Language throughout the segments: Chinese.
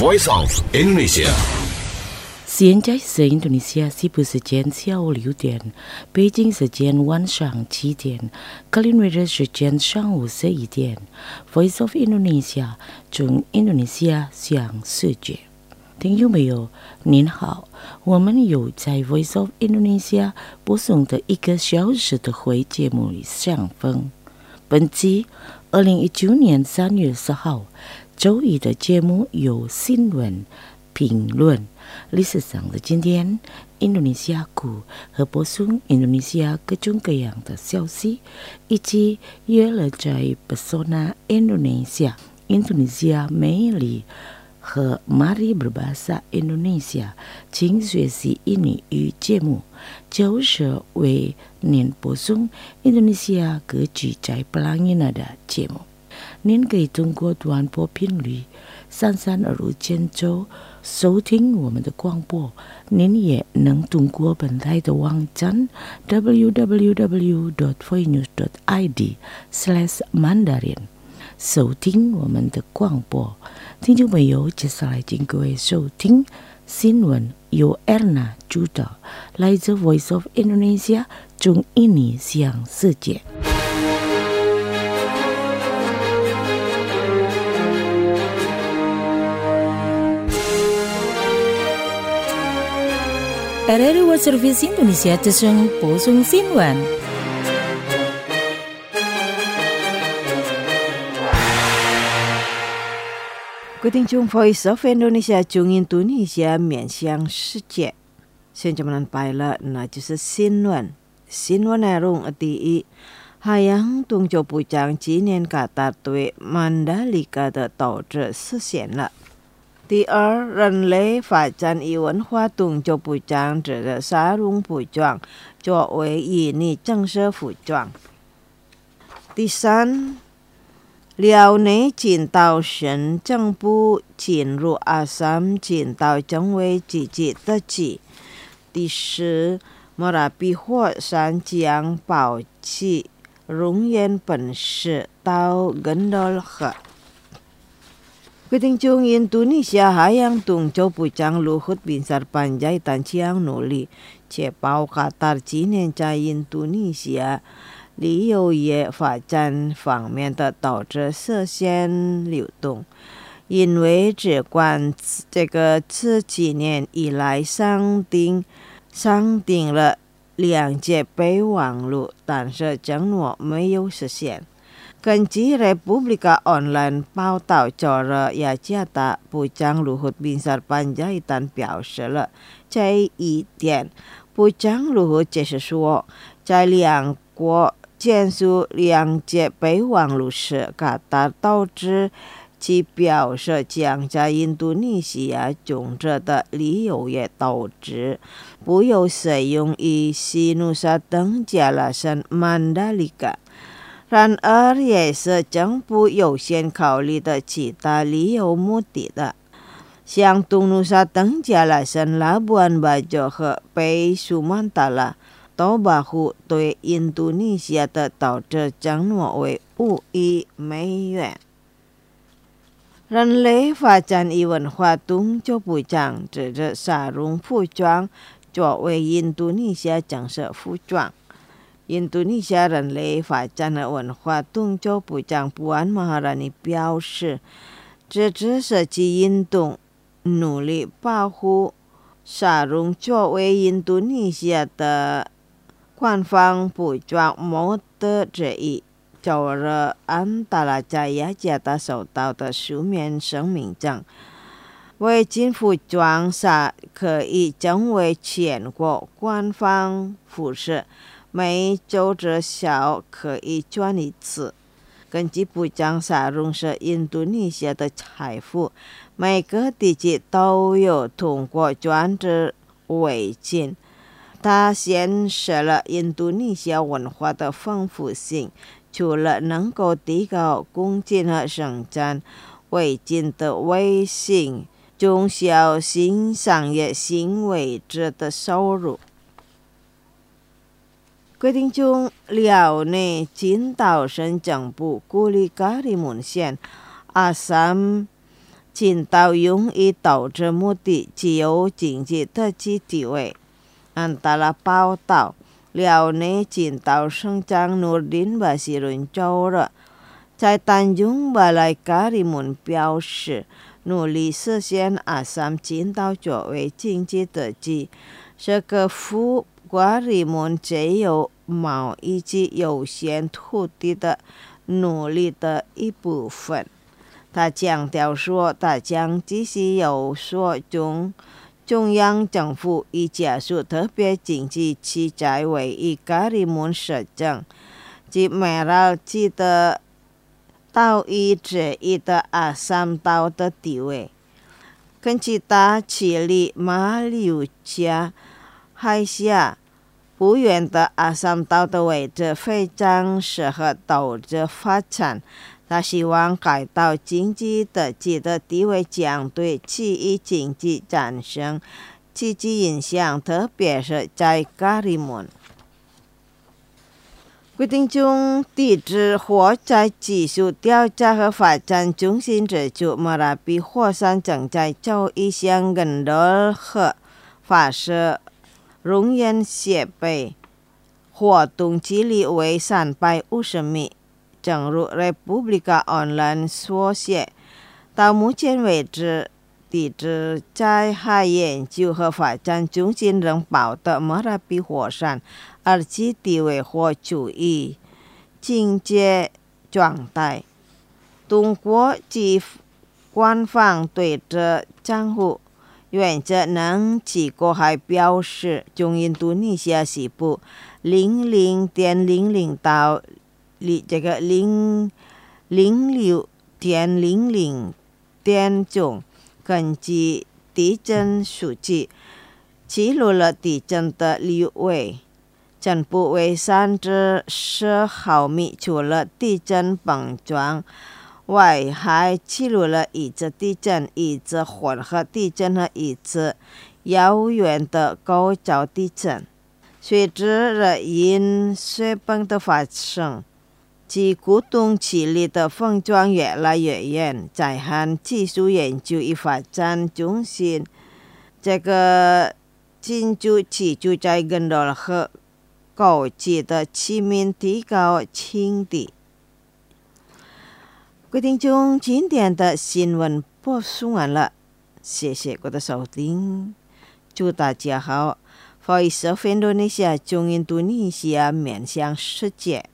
Voice of Indonesia。 现在是印度尼西亚西部时间下午6点，北京时间晚上7点，格林威治时间上午11点。Voice of Indonesia 从印度尼西亚向世界。听众朋友，您好，我们有在 Voice of Indonesia 播送的1个小时的回节目里相逢。本期2019年3月10号周一的节目有新闻评论。历史上的今天，印度尼西亚股和播送印度尼西亚各种各样的消息，以及约了在 Pesona Indonesia 印度尼西亚魅力和 Mari Berbahasa Indonesia 请学习印尼语节目，就是为您播送印度尼西亚各具在 Pelangina 的节目。您可以通过短波频率332千兆收听我们的广播，您也能通过本台的网站 www.voinews.id/mandarin 收听我们的广播。听众朋友，接下来请各位收听新闻，由 Erna 主导，来自 Voice of Indonesia 从印尼向世界。RRI World Service Indonesia 之声播送新闻。各位听众 Voice of Indonesia 从印度尼西亚面向世界。现在我们来了，那就是新闻。新闻内容第一，海洋动作部长今年卡塔对曼达里卡的导致实现了。第二，人类发展与文化动作部长指的沙龙服装作为印尼正式服装。第三，辽内金道省政府进入阿萨姆金道成为自己的地。第四，Merapi火山将保持熔岩本事到Gendol河。各位听众，印度尼西亚海洋动作部长Luhut Binsar Panjaitan siang努力确保卡塔今年在印度尼西亚旅游业发展方面的导致实现流动，因为只管自几年以来商定了2节备忘录，但是承诺没有实现。根据 Republika Online 报道，雅加达部长Luhut Binsar Panjaitan 表示了这一点。部长Luhut 解释说，在两国签署2节备忘录时，卡塔导致其表示将在印度尼西亚种植的旅游业导致不要使用以西努沙登加拉省曼达里卡。然而也是政府优先考虑的其他旅游目的的，像东努沙登加拉省拉布安巴州和北苏曼达拉多巴湖对印度尼西亚的导致承诺为5亿美元。人类发展与文化动作部长指着沙龙服装作为印度尼西亚正式服装。印度尼西亚人类发展和文化动作部长Puan Maharani 表示，这只是其运动努力保护沙龙作为印度尼西亚的官方服装模特之一。就是安达拉在雅加达收到的书面声明中，围巾服装可以成为全国官方服饰，每周至少可以穿1次。根据部长沙龙是印度尼西亚的财富，每个地区都有通过专制围巾。它显示了印度尼西亚文化的丰富性，除了能够提高工资和生产围巾的微型中小型商业行为者的收入。规定中，辽内金道省政府鼓励Karimun县、阿萨姆进到容易导致目的具有经济特技地位。按达拉报道，辽内进到省长努林巴西伦州了，在丹中巴莱卡里姆表示，努力实现阿萨姆进到作为经济特技，是个副瓜里姆只有贸易及有限土地的努力的一部分。他强调说，他将继续有所中央政府以加速特别经济区在为以卡里姆市政及美拉基的岛屿之一的阿萨姆岛的地位。跟其他区里马六甲海峡不远的阿萨姆岛的位置非常适合岛的发展。他希望该岛经济特技的地位将对区域经济产生积极影响，特别是在卡里姆。规定中地质火灾技术调查和发展中心指出，莫拉比火山正在就一项根罗河发射熔岩设备，活动距离为350米。正如 Republika Online 所写，到目前为止，地质灾害研究和发展中心仍报道莫拉比火山而其地位或处于警戒状态。中国及官方对这账户原则能几个还表示，中印度尼西亚西部00.00到006.00点钟，根据地震数据记录了地震的六位，震波为30毫米。除了地震碰撞外，还记录了一次地震、一次混合地震和一次遥远的高潮地震。随着热因水崩的发生，其古洞区里的碰撞越来越远。在汉技术研究与发展中心，这个建筑起就在根罗河高级的居民提高轻地。各位听众，今天的新闻播送完了，谢谢各位的收听，祝大家好。Voice of Indonesia 中印度尼西亚面向世界。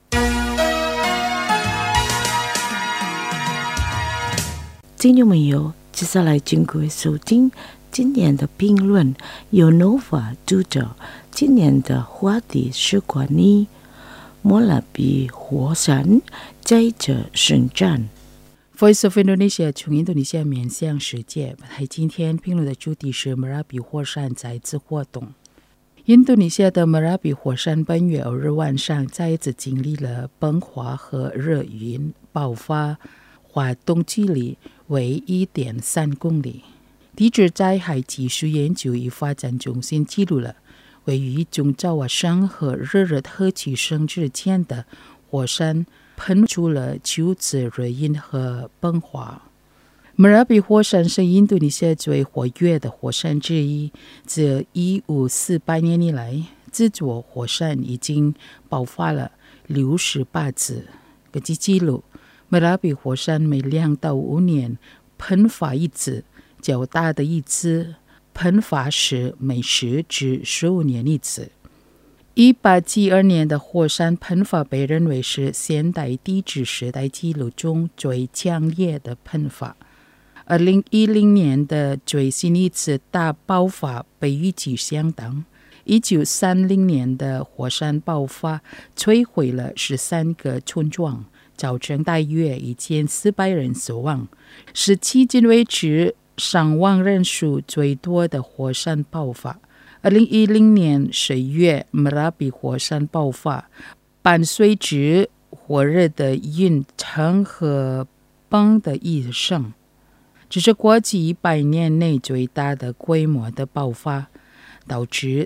听众朋友，接下来请各位收听今年的评论，由 Nova 主导。今年的话题是关于莫拉比火山在这生长。 Voice of Indonesia 从印度尼西亚面向世界。今天评论的主题是莫拉比火山再次活动。印度尼西亚的莫拉比火山本月2日晚上再一次经历了崩化和热云爆发，活动距离为 1.3 公里。地质灾害技术研究与发展中心记录了位于中爪哇省和热热特区省之间的火山喷出了9次热云和崩化。莫拉比火山是印度尼西亚最活跃的火山之一，自15400年以来，这座火山已经爆发了68次。根据记录，莫拉比火山每2到5年喷发一次，较大的一次喷发时每10至15年一次。1872年的火山喷发被认为是现代地质时代记录中最强烈的喷发。2010年的最新一次大爆发被预计相当。1930年的火山爆发摧毁了13个村庄，造成大约1400人死亡，是迄今为止伤亡人数最多的火山爆发。2010年10月，莫拉比火山爆发，伴随着火热的云层和崩的一声，这是过去100年内最大的规模的爆发，导致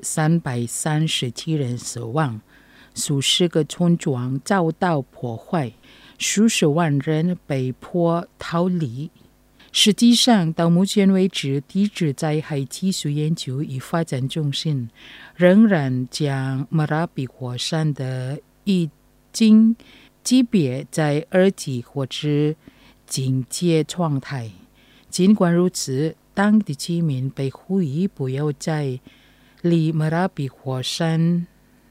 337人死亡，数十个村庄遭到破坏，数十万人被迫逃离。 实际上，到目前为止，地质灾害技术研究与发展中心仍然将莫拉比火山的已经级别在2级或者警戒状态。尽管如此，当地居民被呼吁不要在离莫拉比火山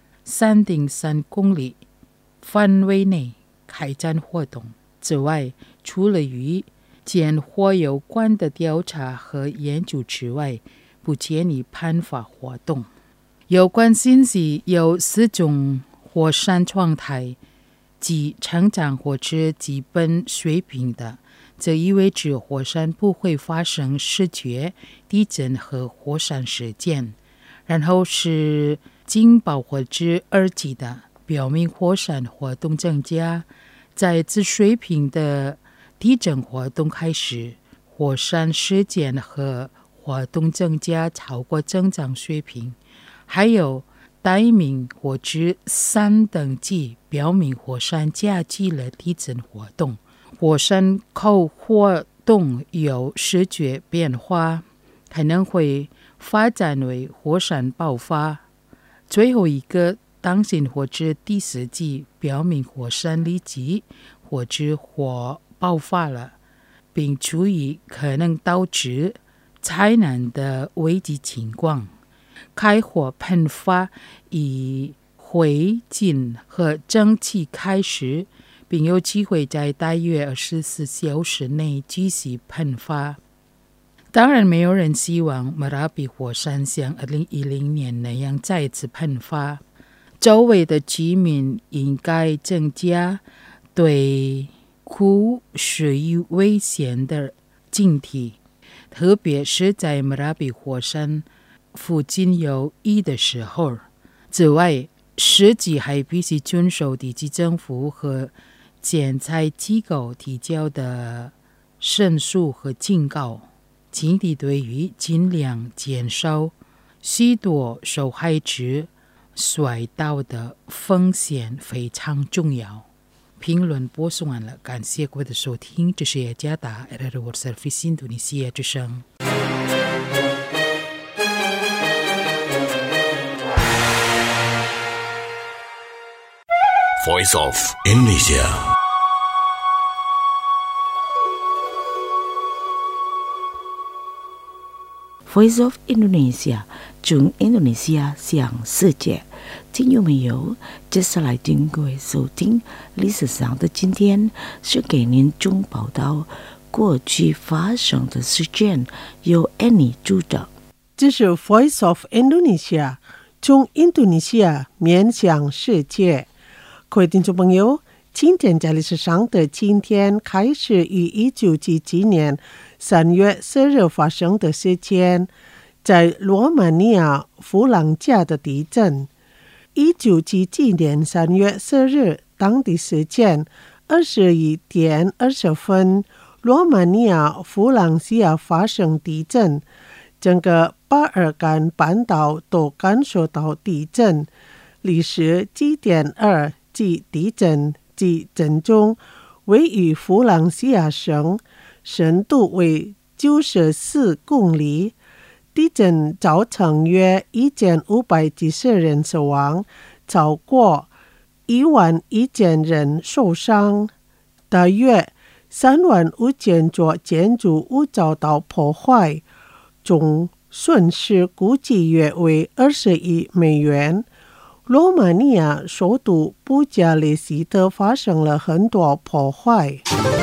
3.3公里范围内开展活动。此外，除了与检火有关的调查和研究之外，不建议喷发活动。有关信息有4种火山状态，即成长或者基本水平的，这意味着火山不会发生视觉地震和火山事件。然后是警报或者2级的，表明火山活动增加。在此水平的地震活动开始，火山事件和活动增加超过正常水平。还有待命或者3等级，表明火山加剧了地震活动。火山口活动有视觉变化，可能会发展为火山爆发。最后一个当心或者第4级，表明火山立即或者火爆发了，并注意可能导致灾难的危机情况。开火喷发以灰烬和蒸汽开始，并有机会在大约24小时内继续喷发。当然，没有人希望莫拉比火山像2010年那样再次喷发。周围的居民应该增加对酷水与危险的警惕，特别是在莫拉比火山附近有雨的时候。此外，实际还必须遵守地区政府和检测机构提交的申诉和警告。警惕对于尽量减少许多受害者摔倒的风险非常重要。评论播送完了，感谢各位的收听，这是雅加达 World Service Indonesia 之声。 Voice of Indonesia。 Voice of Indonesia， 从印度尼西亚向世界。听众朋友，接下来请各位收听历史上的今天，是给您中报道过去发生的事件，由 Annie 主导。 这是 Voice of Indonesia， 从印度尼西亚面向世界。各位听众朋友，今天在历史上的今天开始于1977年3月4日发生的事件，在罗马尼亚弗朗加的地震。1977年3月4日当地时间21点20分，罗马尼亚弗朗西亚发生地震，整个巴尔干半岛都感受到地震，历时7点2级地震，即震中位于弗朗西亚省，深度为94公里。地震造成约1500几十人死亡，超过11000人受伤，大约35000座建筑物遭到破坏，总损失估计约为20亿美元。罗马尼亚首都布加勒斯特发生了很多破坏。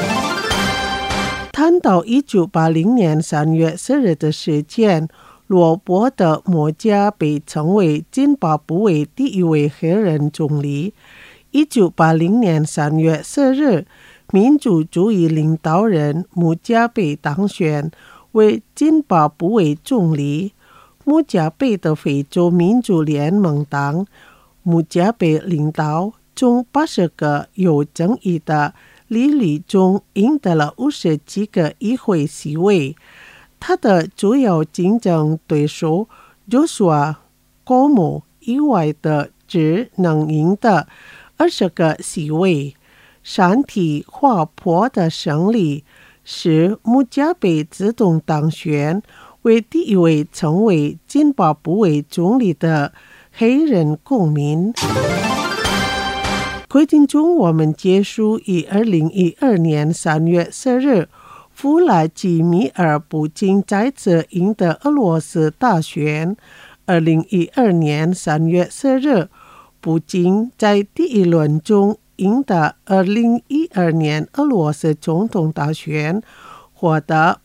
谈到1980年3月4日的事件，罗伯特·莫加被称为津巴布韦第一位黑人总理。1980年3月4日，民主主义领导人穆加贝当选为津巴布韦总理。穆加贝的非洲民主联盟党，穆加贝领导中80个有争议的利率中赢得了50几个议会席位。他的主要竞争对手Joshua Nkomo意外的只能赢得20个席位。山体滑坡的胜利使穆加贝自动当选，为第一位成为津巴布韦总理的黑人公民。规定中，我们结束于2012年3月4日弗拉基米尔·普京再次赢得俄罗斯大选。2012年3月4日，普京在第一轮中赢得2012年俄罗斯总统大选，获得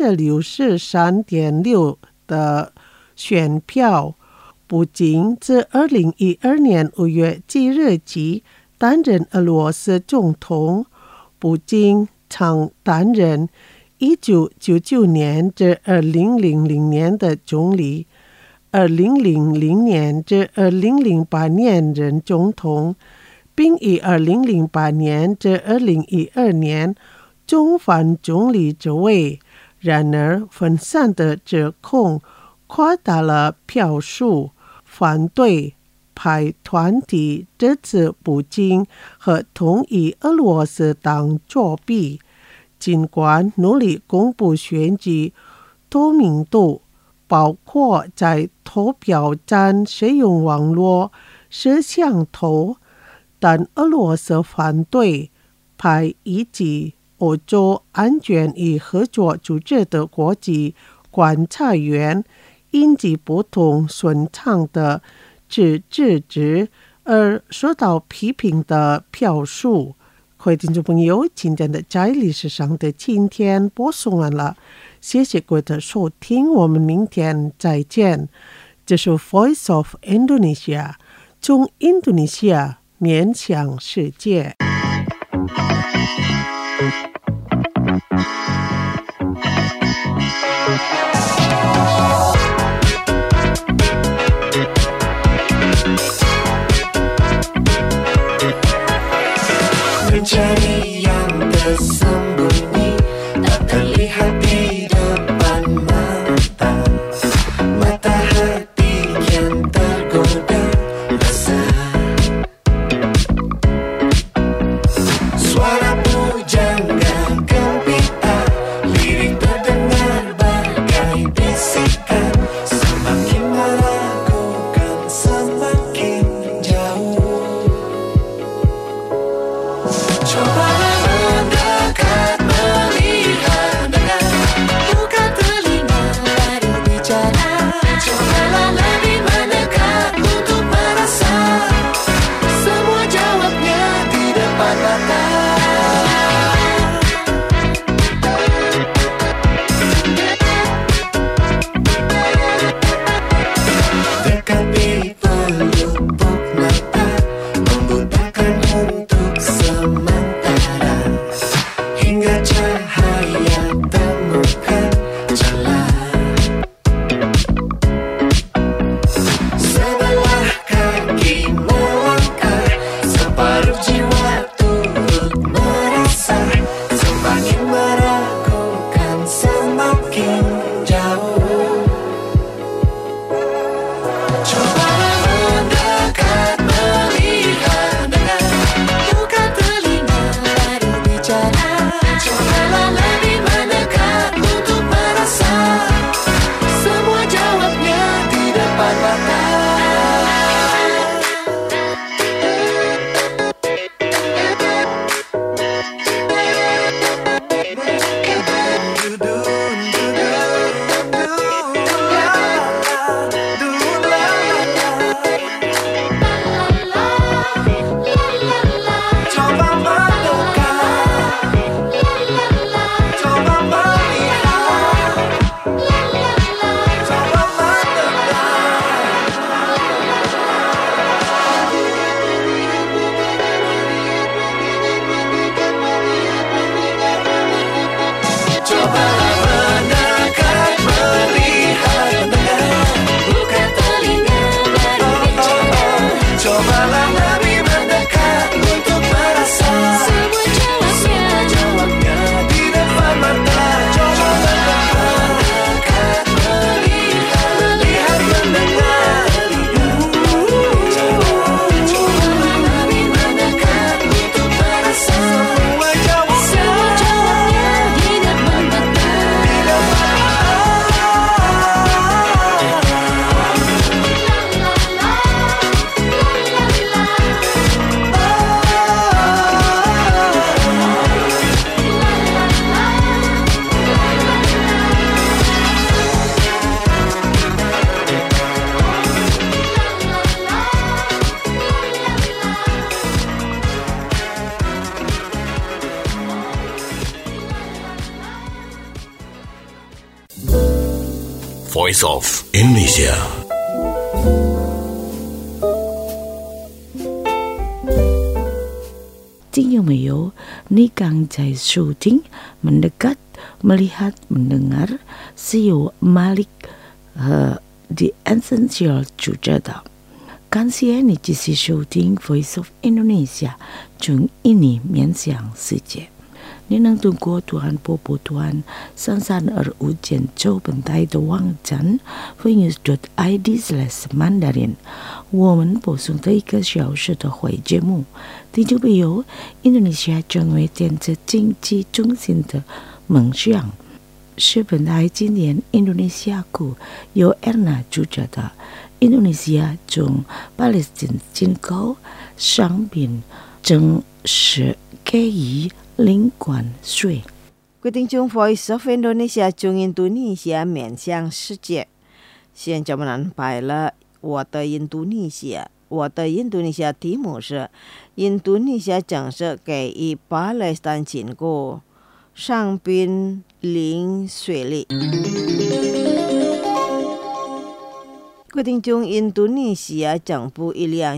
63.6% 的选票。普京自2012年5月7日起担任俄罗斯总统。普京曾担任1999年至2000年的总理，2000年至2008年任总统，并于2008年至2012年重返总理职位。然而，分散的指控扩大了票数，反对派团体支持普京和同意俄罗斯党作弊。尽管努力公布选举透明度，包括在投票站使用网络摄像头，但俄罗斯反对派以及欧洲安全与合作组织的国际观察员因其不同顺畅的制止而受到批评的票数。各位听众朋友，今天的在历史上的今天播送完了，谢谢各位的收听，我们明天再见。这是 Voice of Indonesia， 从印度尼西亚面向世界。 Mencari yang tersembunyi, tak terlihat di depan mata. Mata hati kian tergoda rasa. Suara pujangga gempita, lirik terdengar bagai bisikan. Semakin meragukan, semakin jauh. Cobalah mendekat, melihat, dengar, buka telinga, baru bicara. Cobalah lebih mendekat untuk merasa semua jawabnya di depan mata. Dekati pelupuk mata, membutakan untuk sementara, hingga cahaya temukan jalan. Sebelah kaki melangkah, separuh jiwa turut merasa. Semakin meragukan, semakin jauh. Cobalah mendekat, melihat, dengar, buka telinga, baru bicara. Cobalah lebih mendekat untuk merasa semua jawabnya di depan mata. Coba mendekat, coba melihat, coba mendekat. Cobalah mendekat, melihat, mendengar, buka telinga, baru bicara. Cobalah lebih mendekat untuk merasa semua jawabnya di depan mata. Coba mendekat, melihat, mendengar, cobalah lebih mendekat untuk merasa semua jawabnya di depan Voice of Indonesia. Tinyo nikang jai syuting mendekat, melihat, mendengar Siu Malik The Essential Jujada. Kansian ni jisi syuting Voice of Indonesia chung ini mian siang世界。您能通过Tuhan Popo Tuhan Sansan Ujian Châu本台的网站 Phoenix.id/Mandarin 我们播送的1个小时的会节目，听众朋友，印度尼西亚成为电子经济中心的梦想是本台今年印度尼西亚国由 Erna 主持的印度尼西亚从巴勒斯坦进口商品正式给予领关税。 各位听众 Voice of Indonesia 中印度尼西亚面向世界，现在我们安排了我的印度尼西亚。我的印度尼西亚题目是印度尼西亚正式给予巴勒斯坦进口商品零税率。各位听众，印度尼西亚政府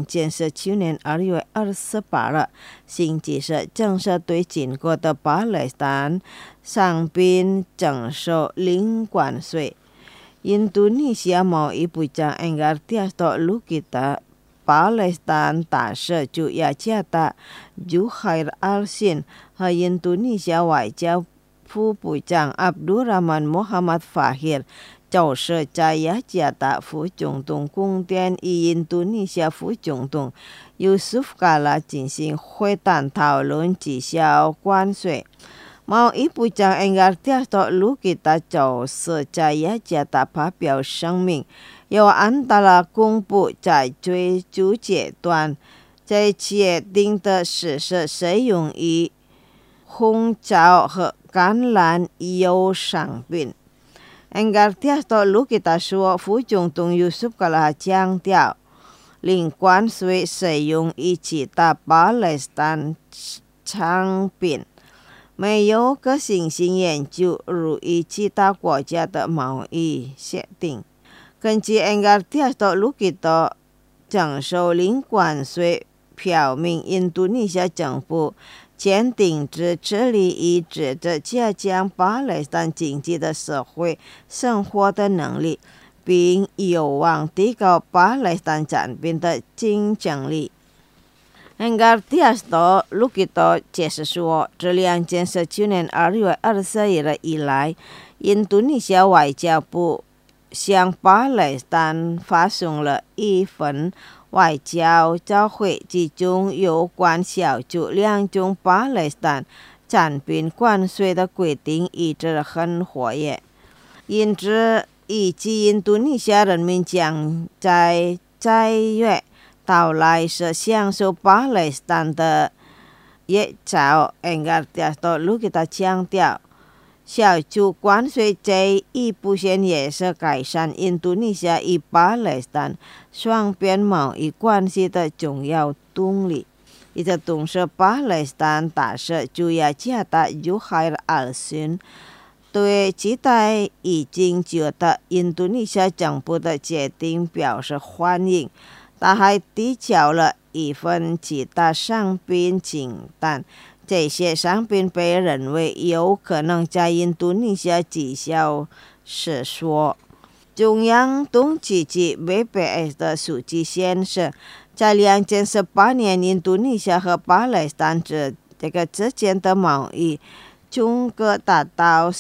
2017年2月28日星期四正式对进口的巴勒斯坦商品征收零关税。印度尼西亚贸易部长 Engartiasto Lukita、巴勒斯坦大使驻雅加达 Juhair Al-Sin 和印度尼西亚外交副部长 Abdurrahman Muhammad Fahir就是在雅加达副总统宫殿与印度尼西亚副总统 Yusuf Kala 进行会谈讨论取消关税。贸易部长 Engartiasto Lukita 就是在雅加达发表声明，要按照了公布在最初阶段在确定的实施使用于红枣和橄榄油商品。Engartiasto Lukita 说，副总统 Yusuf Kala 强调，零关税适用于其他巴勒斯坦商品，没有个新兴研究如与其他国家的贸易协定。根据 Engartiasto Lukita 征收零关税，表明印度尼西亚政府坚定致力于加强巴勒斯坦经济的社会生活的能力，并有望提高巴勒斯坦产品的竞争力。Engartiasto Lukita 解释说，自2017年2月24日以来，印度尼西亚外交部向巴勒斯坦发送了一份外交照会，其中有关小组2种巴勒斯坦产品关税的规定一直很活跃，因此预计印度尼西亚人民将在月到来时享受巴勒斯坦的益照。Engartiasto Lukita 强调，小组关税这一部分也是改善印度尼西亚与巴勒斯坦双边贸易关系的重要动力。与此同时，巴勒斯坦大使驻雅加达 Juhair Al-Sin 对期待已经觉得印度尼西亚政府的决定表示欢迎，他还递交了一份其他商品清单，这些商品被认为有可能在印度尼西亚滞销时说。中央统计局 BPS 的数据显示，在2018年，印度尼西亚和巴勒斯坦之间的贸易总额达到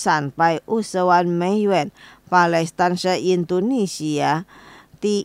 350万美元。巴勒斯坦是印度尼西亚第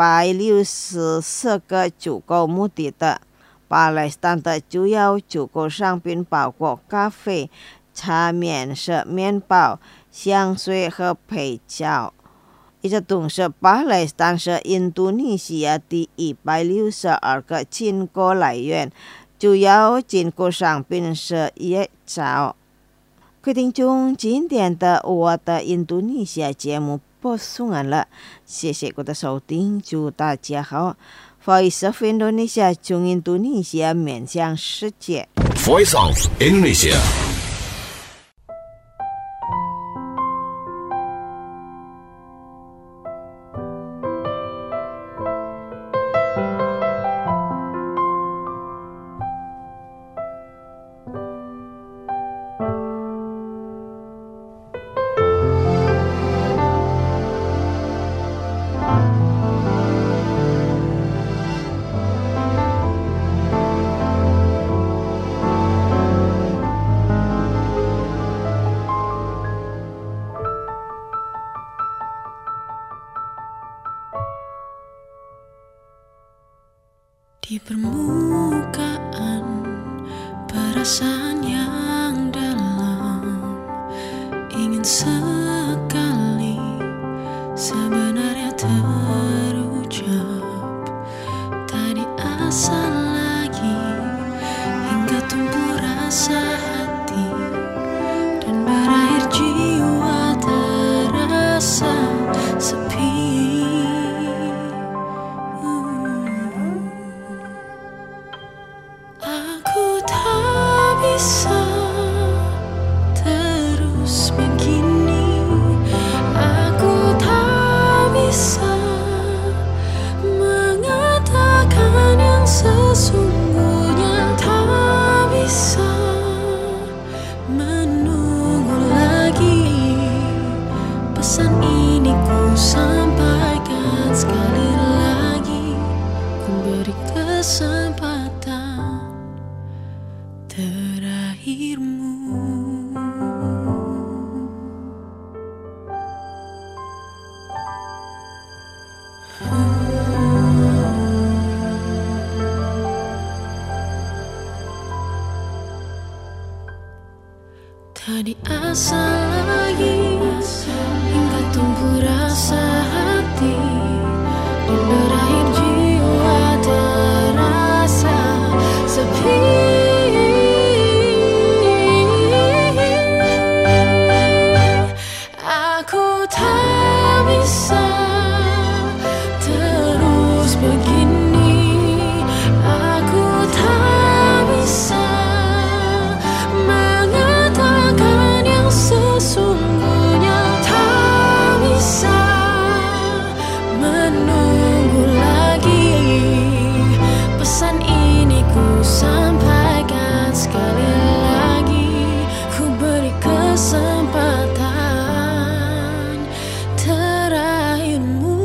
164个出口目的地。巴勒斯坦的主要出口商品包括咖啡、茶、面食、面包、香水和配角。与此同时，巴勒斯坦是印度尼西亚第162个进口来源，主要进口商品是椰枣。各位听众，今天的我的印度尼西亚节目播送完了，谢谢各位的收听，祝大家好。Voice of Indonesia 从印度尼西亚面向世界。 Voice of Indonesia. sekali sebenarnya terucap, tak diasah lagi hingga tumbuh rasa hati dan berakhir jiwa terasa sepi. Aku tak bisa terus begini. Aku tak bisa mengatakan yang sesungguhnya. Tak bisa menunggu lagi. Pesan ini ku sampaikan sekali lagi. Ku beri kesempatan terakhirmu. Tak diasah lagi hingga tumbuh rasa hati dan berakhir jiwa terasa sepi. Aku tak bisa terus begini. Aku tak bisa mengatakan yang sesungguhnya. Tak bisa menunggu lagi. Pesan ini ku sampaikan sekali lagi. Ku beri kesempatan terakhirmu.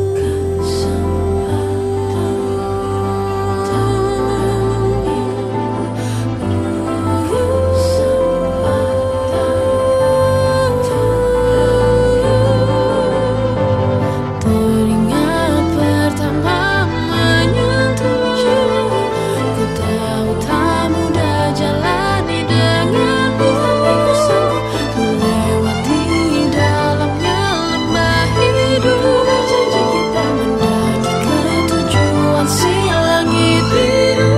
Teringat pertama menyentuhmu, ku tahu tak mudah jalani denganmu. Ku lewati dalamnya lembah hidup, mendaki ke tujuan si langit biru.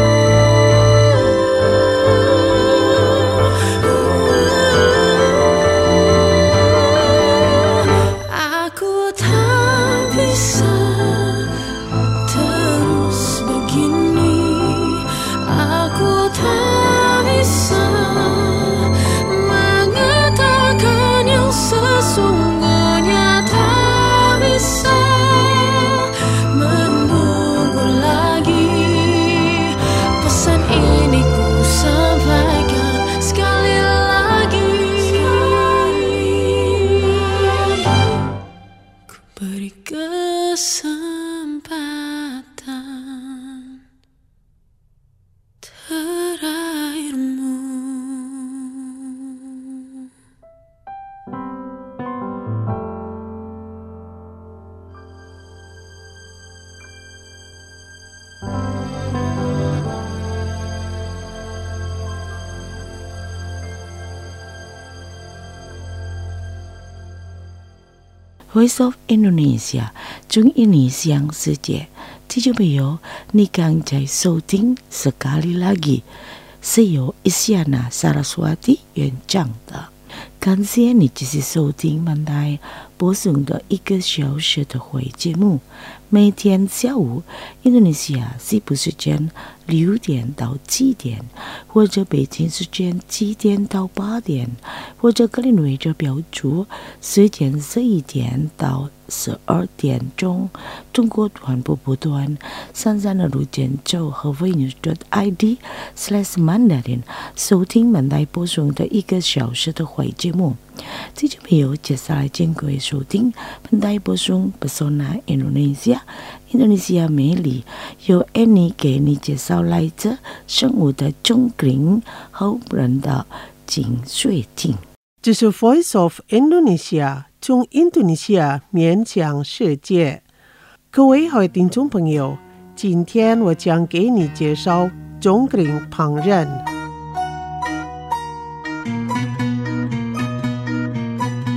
Aku tak bisa terus begini. Aku tak bisa mengatakan yang sesungguhnya. Tak bisa menunggu lagi. Pesan ini ku sampaikan sekali lagi. Ku beri kesempatan terakhirmu. Voice of Indonesia， 中印尼乡世界，听众朋友，你刚才收听sekali lagi， 是由Isyana Saraswati 原唱的。感谢你继续收听曼台播送的1个小时的会节目，每天下午印度尼西亚西部时间6点到7点，或者北京时间7点到8点，或者格林威治标注时间11点到12点钟，中国短波波段33的路线就和 voinews.id/Mandarin 收听曼台播送的1个小时的会节目。听众朋友，接下来请各位收听曼台播送 Pesona Indonesia， 印度尼西亚美丽，由 Annie 给你介绍来自生物的钟灵和人的景水景。 这是 Voice of Indonesia， 中印度尼西亚面向世界。各位好听众朋友，今天我将给你介绍钟灵烹饪。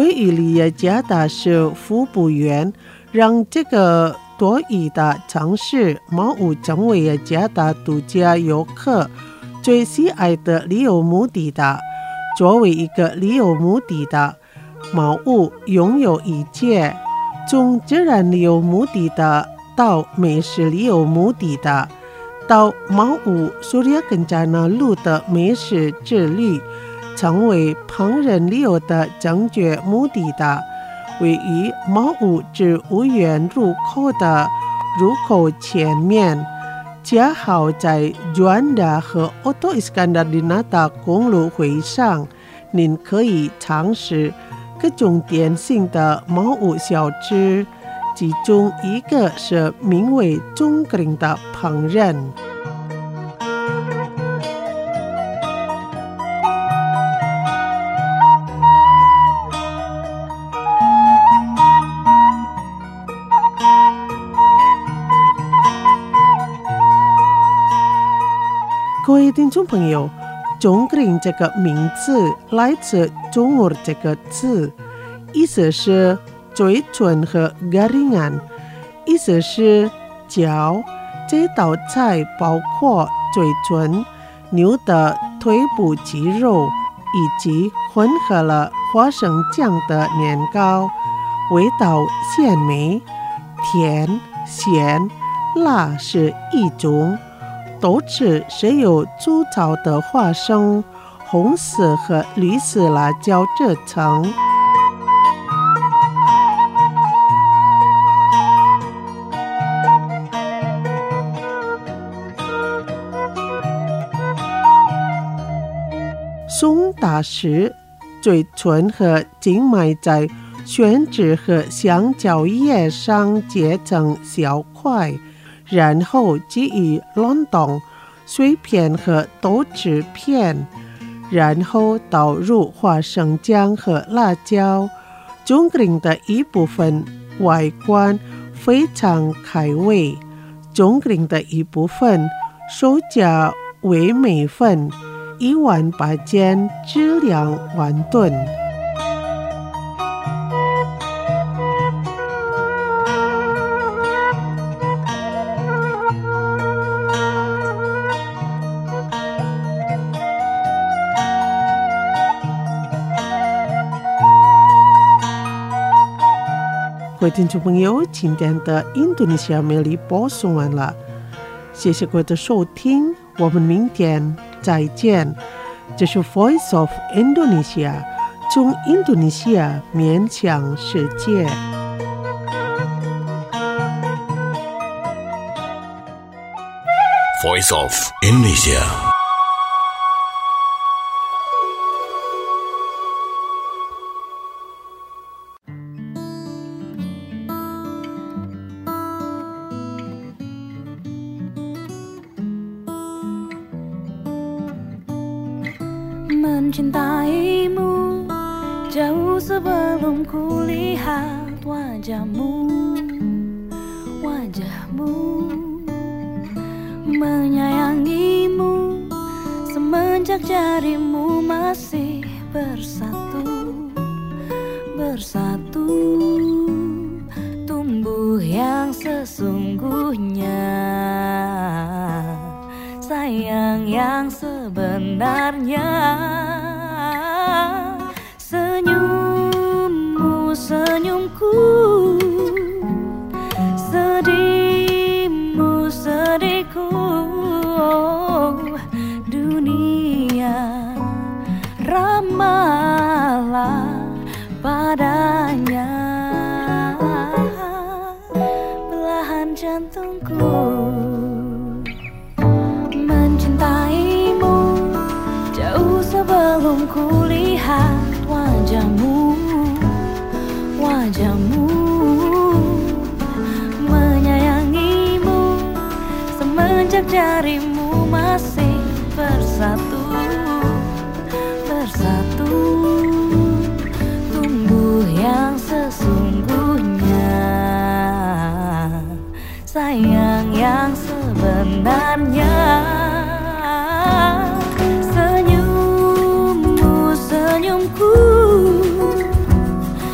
维与里耶加达是服务员，让这个多雨的城市毛屋成为耶加达度假游客最喜爱的旅游目的地。作为一个旅游目的地，毛屋拥有一切，从自然旅游目的地到美食旅游目的地，到毛屋Surya Kencana路的美食之旅，成为烹饪旅游的正确目的地。位于毛屋至无缘入口的入口前面，恰好在 Juanda 和 Oto Iskandar di Nata 公路会上，您可以尝试各种典型的毛屋小吃，其中一个是名为中格的烹饪。各位听众朋友，中格这个名字来自中文这个字，意思是嘴唇和 garingan， 意思是嚼。这道菜包括嘴唇、牛的腿部肌肉以及混合了花生酱的年糕，味道鲜美，甜、咸、辣是一种。豆豉是由粗糙的花生、红色和绿色辣椒制成。松打时，嘴唇和静脉在宣纸和香蕉叶上切成小块，然后给予冷冻碎片和豆豉片，然后倒入花生酱和辣椒。中格的一部分外观非常开胃，中格的一部分手加味美粉，1碗8件，质量完炖。各位听众朋友，今天的印度尼西亚美丽播送完了，谢谢各位的收听，我们明天再见。这是 Voice of Indonesia， 从印度尼西亚面向世界。 Voice of Indonesia。 Mencintaimu jauh sebelum kulihat wajahmu, menyayangimu semenjak jarimu masih bersatu, tumbuh yang sesungguhnya, sayang yang sebenarnya. Senyummu senyumku, sedihmu sedihku, dunia ramahlah padanya, belahan jantungku. Mencintaimu jauh sebelum kulihat wajahmu, menyayangimu semenjak jarimu masih bersatu, tumbuh yang sesungguhnya, sayang yang sebenarnya. Senyummu senyumku,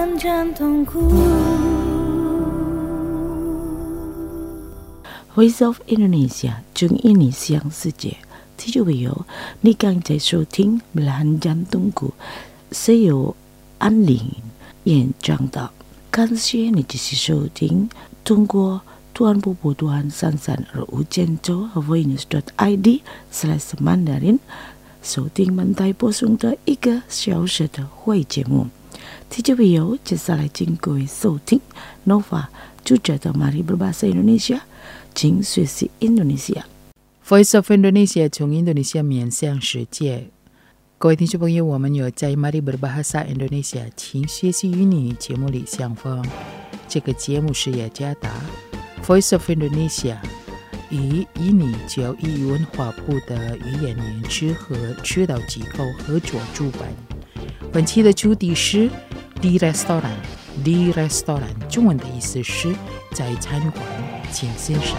semen jantungku. Voice of Indonesia 中印尼乡世界听众朋友，你刚在收听belahan jantungku， 是由安玲演唱的。感谢你继续收听，通过Tuan Pupu Tuan Sansan Ucenco voinews.id/Mandarin 收听满台播送的1个小时的会节目。听众朋友，接下来请各位收听 Nova 主持的 Mari Berbahasa Indonesia， 请学习 Indonesia。 Voice of Indonesia 从印度尼西亚面向世界。各位听众朋友，我们有在 Mari Berbahasa Indonesia 请学习英语节目里相逢。这个节目是雅加达 Voice of Indonesia 与印尼教育与文化部的语言研究和指导机构合作主办。本期的主题是 Di Restoran， 中文的意思是在餐馆，请欣赏。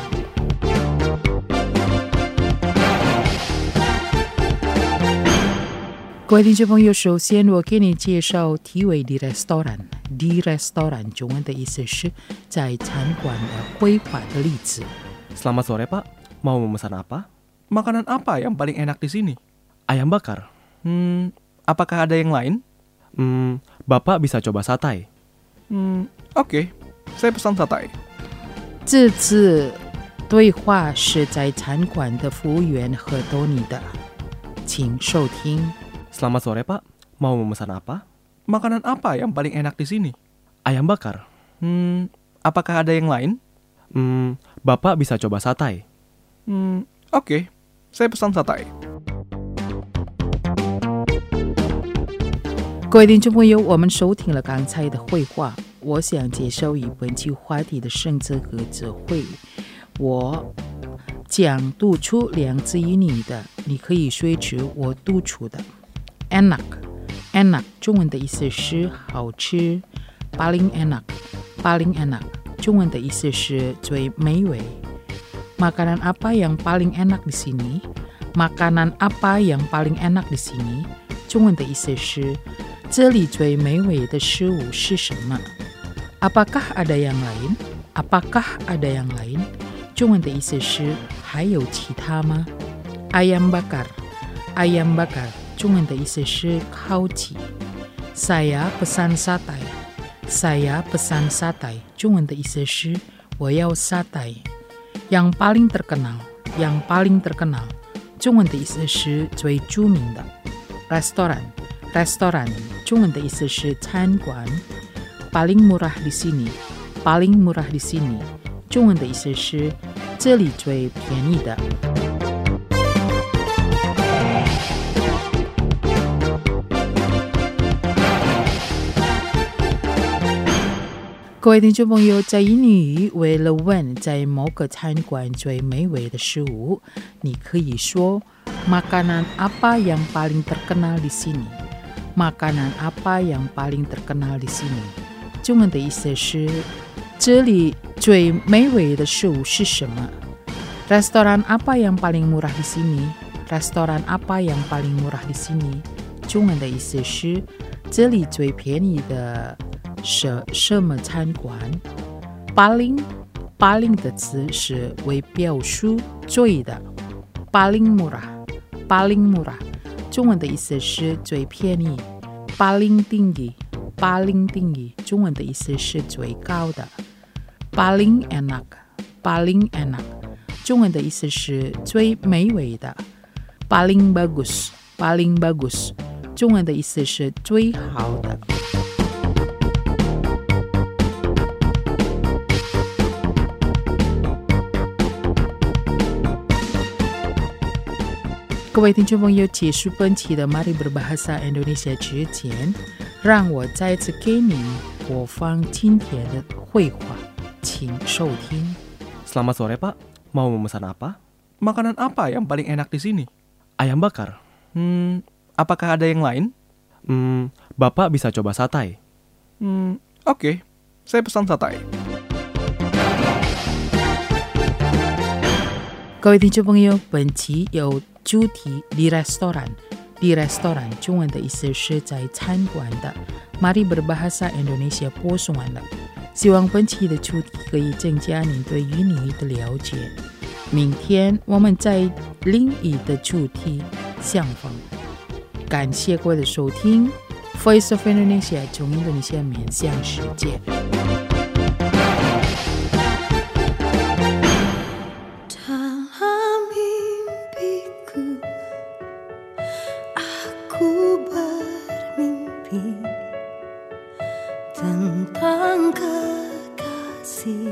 各位听众朋友，首先我给你介绍题为 Di Restoran， 中文的意思是在餐馆的绘画的例子。 Selamat sore Pak, mau memesan apa? Makanan apa yang paling enak di sini? Ayam bakar. Apakah ada yang lain? Bapak bisa coba satay. Oke, saya pesan satay. 这次对话是在餐馆的服务员和多尼的，请收听。 Selamat sore Pak, mau memesan apa? Makanan apa yang paling enak di sini? Ayam bakar. Apakah ada yang lain? Bapak bisa coba satay. Oke, saya pesan satay. 各位听众朋友，我们收听了刚才的绘画，我想介绍一本期话题的生词和词汇。我将读出两字印尼的，你可以随着我读出的。Enak， 中文的意思是好吃。paling enak， 中文的意思是最美味。Makanan apa yang paling enak di sini？ Makanan apa yang paling enak di sini？ 中文的意思是这里最美味的食物是什么？ Apakah ada yang lain？ Apakah ada yang lain？ 中文的意思是还有其他吗？ Ayam bakar， 中文的意思是烤鸡。 Saya pesan satay， 中文的意思是我要satay。 Yang paling terkenal， 中文的意思是最著名的。 Restoran， 中文的意思是餐馆。 Paling murah di sini， 中文的意思是这里最便宜的。各位听众朋友，在印尼语为了问在某个餐馆最美味的食物，你可以说 Makanan apa yang paling terkenal di sini？ Makanan apa yang paling terkenal di sini？ 中文的意思是这里最美味的食物是什么？ Restoran apa yang paling murah di sini？ Restoran apa yang paling murah di sini？ 中文的意思是这里最便宜的是什么餐馆？ paling 的词是为表述最的。 paling murah， 中文的意思是最便宜。 paling tinggi， 中文的意思是最高的。 paling enak， 中文的意思是最美味的。 paling bagus， 中文的意思是最好的。各位听众朋友，结束本期的 Mari Berbahasa Indonesia 之前，让我再次给您播放今天的绘画，请收听。 Selamat sore Pak, mau memesan apa? Makanan apa yang paling enak di sini? Ayam bakar. Apakah ada yang lain? Bapak bisa coba satay. Oke, saya pesan satay. 各位听众朋友，本期有主题 Di di restoran， 中文的意思是在餐馆的。Mari berbahasa Indonesia 播送完了，希望本期的主题可以增加您对印尼的了解。明天我们在另一的主题相逢。感谢各位的收听 ，Voice of Indonesia 从印度尼西亚面向世界。 Tentang kekasih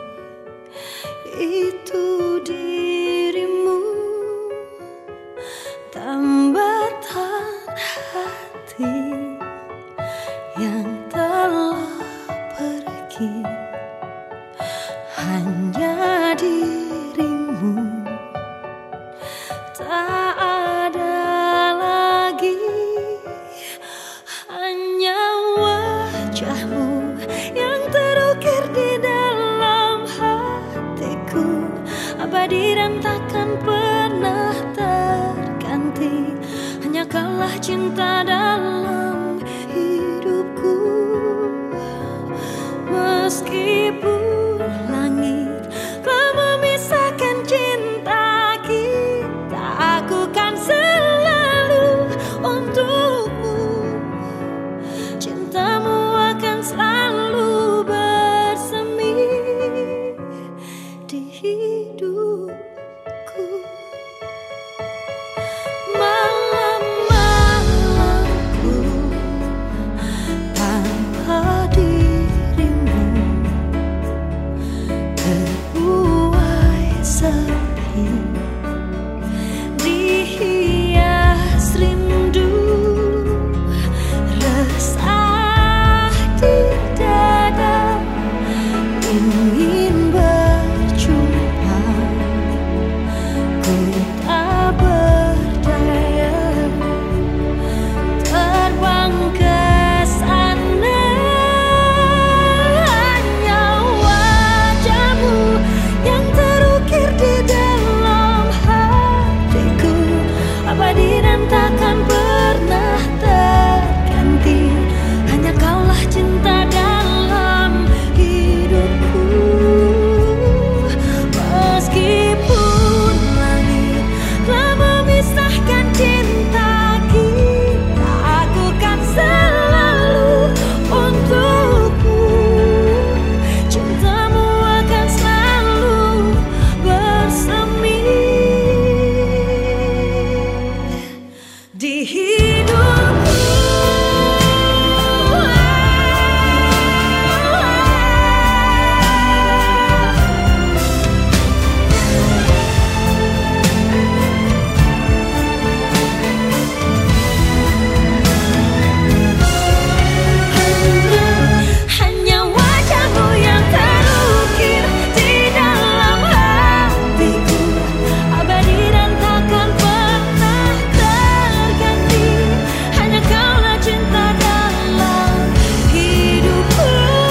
itu dirimu, tambatan hati yang telah pergi, hanya dirimu, tak ada lagi, hanya wajahmu yang terukir di dalam hatiku, abadi dan takkan pernah terganti, hanya kaulah cinta dalam hidupku. Meskipun langit telah memisahkan cinta kita, aku kan selalu untukmu, cintamu akan selalu bersemi di hidupku. Malam-malamku tanpa dirimu terbuai sepi, dihias rindu, resah di dada, ingin berjumpa, ku tak berdaya, terbang ke sana, hanya wajahmu yang terukir di dalam hatiku, abadi dan takkan pernah terganti, hanya kaulah cinta dalam hidupku. Meskipun langit telah memisahkan cinta kita, aku kan selalu untukmu, cintamu akan selalu bersemi di hidupku. Hanya wajahmu yang terukir di dalam hatiku, abadi dan takkan pernah terganti, hanya kaulah cinta dalam hidupku.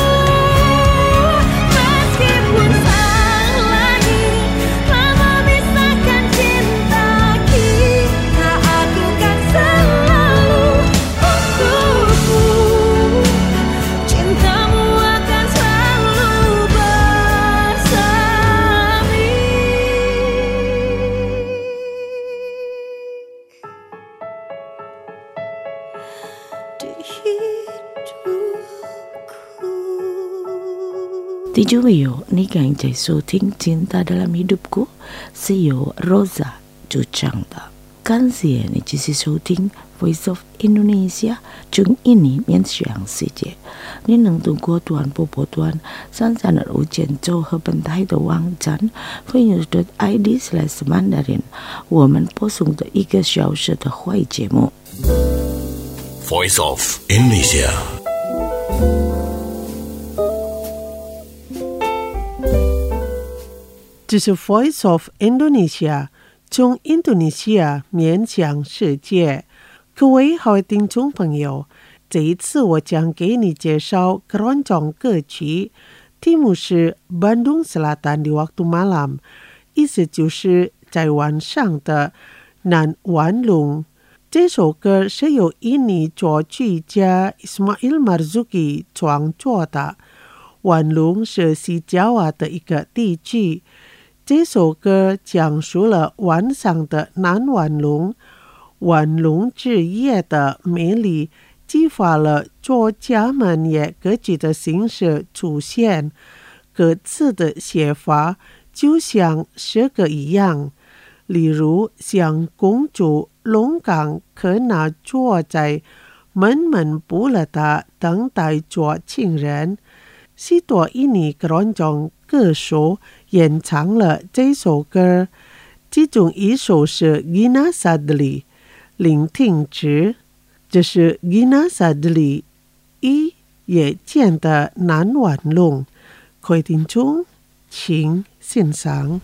Meskipun sang langit telah memisahkan cinta kita, aku kan selalu untukmu, cintamu akan selalu bersemi di hidupku. 弟兄朋友，你刚才收听《cinta dalam hidupku》是由 Rosa 主唱的。感谢你继续收听 Voice of Indonesia 从印尼面向世界。你能通过短波波段335周和本台的网站 voice.id/mandarin 我们播送的1个小时的华语节目。 Voice of Indonesia. This is Voice of Indonesia 从印度尼西亚面向世界。各位好听众朋友，这一次我将给你介绍keroncong歌曲，题目是 Bandung Selatan di waktu malam， 意思就是在晚上的南湾龙。 这首歌是由印尼作曲家 Ismail Marzuki 创作的。晚龙是西爪哇的一个地区。这首歌讲述了晚上的南晚龙，晚龙之夜的美丽，激发了作家们也歌曲的形式出现。歌词的写法就像诗歌一样，例如像公主龙岗可那坐在闷闷不乐的等待做情人。许多印尼观众歌手演唱了这首歌，其中一首是 Gina Sadli 聆听之，这是 Gina Sadli 一夜间的南晚龙。各位听众请欣赏。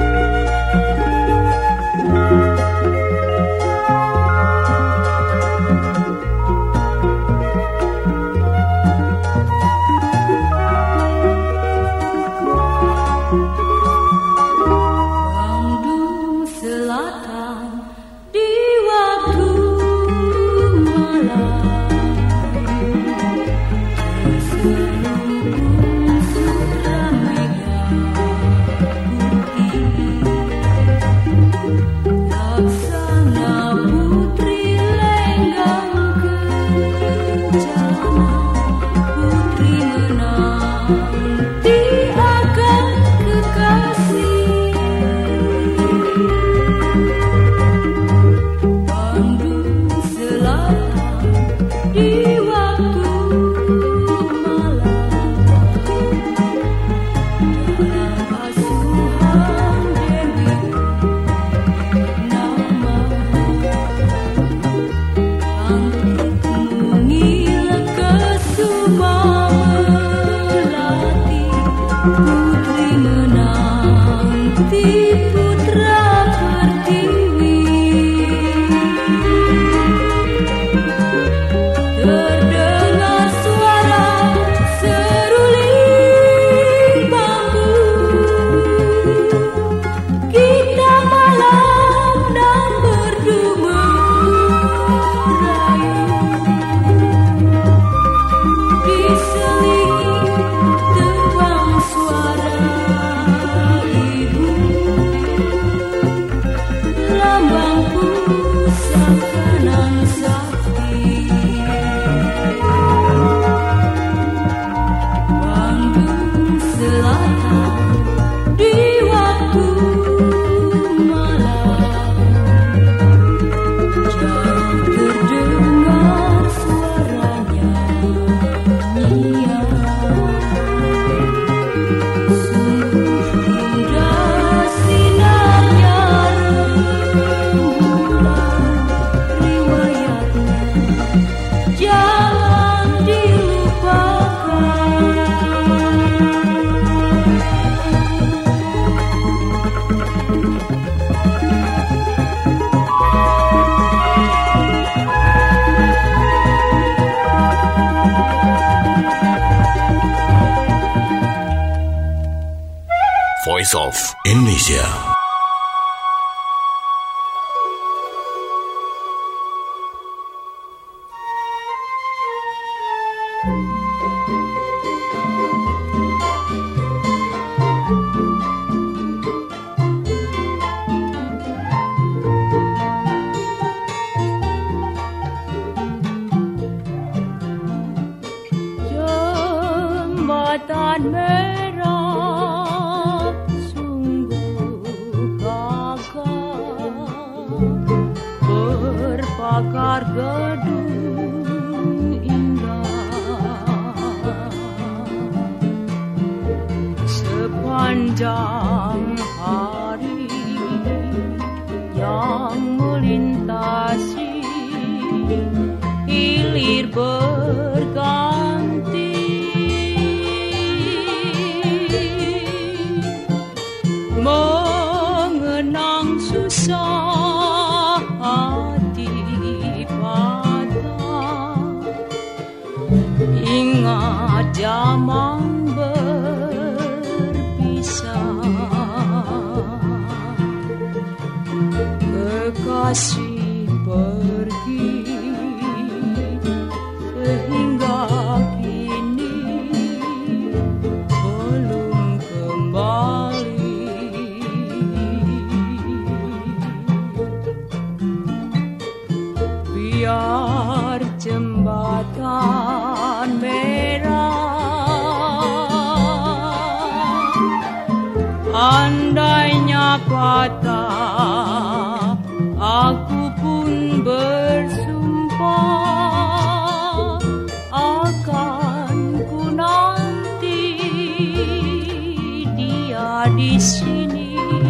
Voice of Indonesia. Jembatan merah sungguh gagah, berpakar gedung indah, sepanjang hari yang melintasi hilir berganti. Mengenang susah hati patah, ingat zaman berpisah, kekasih pergi sehingga kini belum kembali. Biar jembatan merah andainya patah, aku pun bersumpah akan ku nanti dia di sini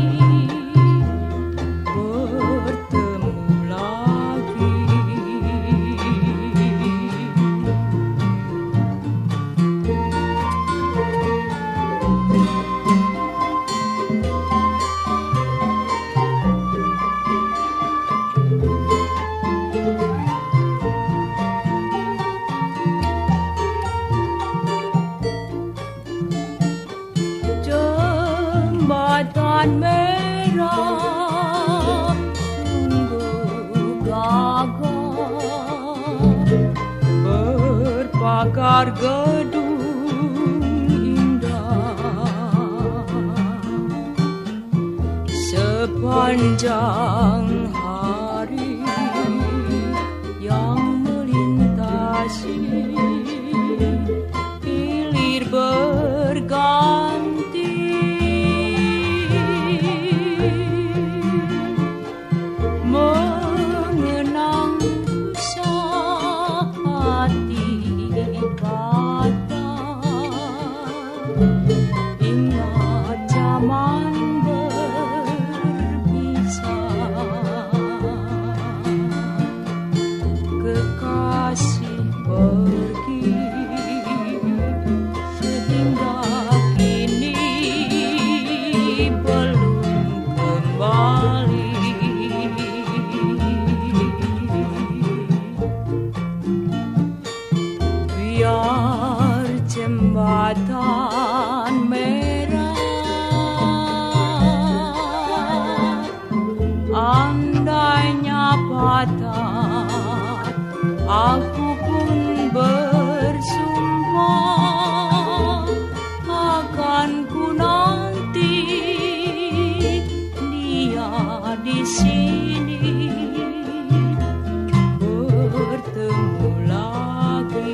bertemu lagi. Jembatan merah sungguh gagah, berpagar gedung indah. Sepanjang hari yang melintasi, hilir berganti, mengenang susah hati patah, ingat zaman berpisah, kekasih pergi sehingga kini belum kembali. Biar jembatan merah andainya patah, aku pun bersumpah akan ku nanti dia di sini bertemu lagi.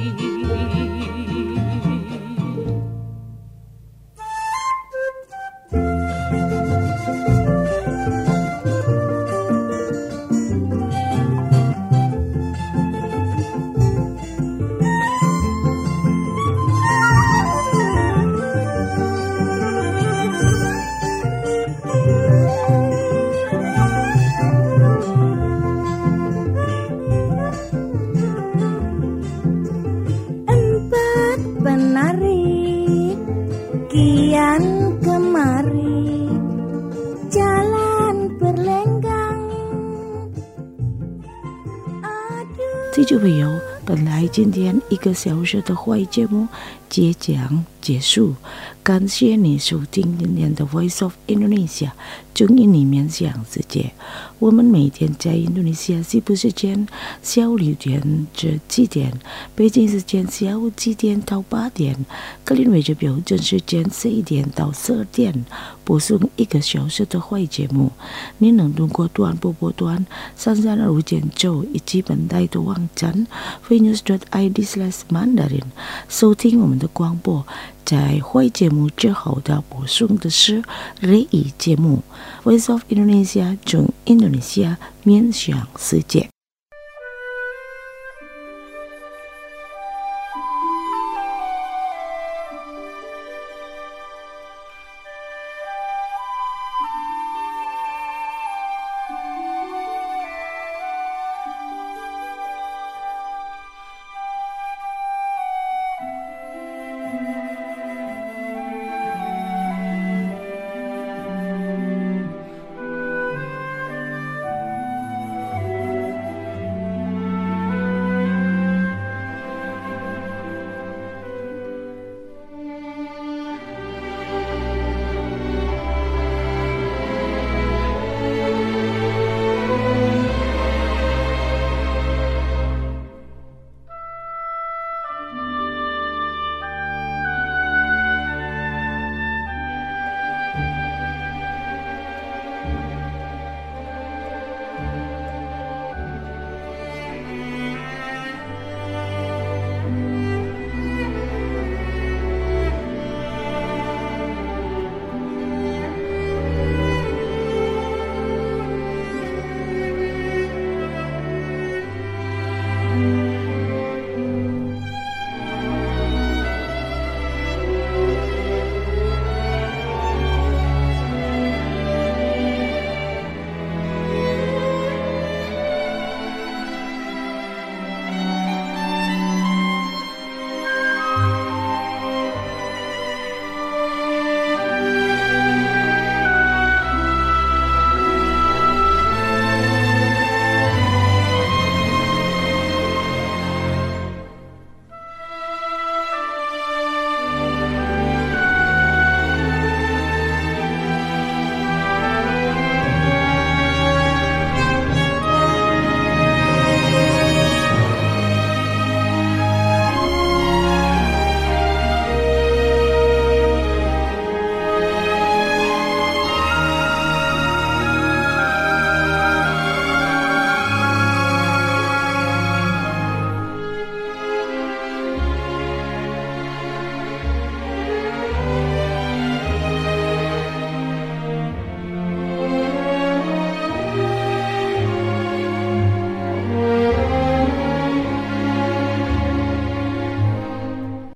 Empat penari kian kemari jalan berlenggang. 听众朋友，本来今天1个小时的华语节目即将结束，感谢你收听今天的 Voice of Indonesia 中英里面讲世界。我们每天在印度尼西亚西部时间下午6点至7点，北京时间下午7点到8点，格林威治标准时间11点到12点，播送1个小时的华语节目。你能通过短波波段332减9以及本台的网站 freenews.id/mandarin 收听我们的广播。在会节目之后的播送的是日语节目 Voice of Indonesia 中印度尼西亚面向世界。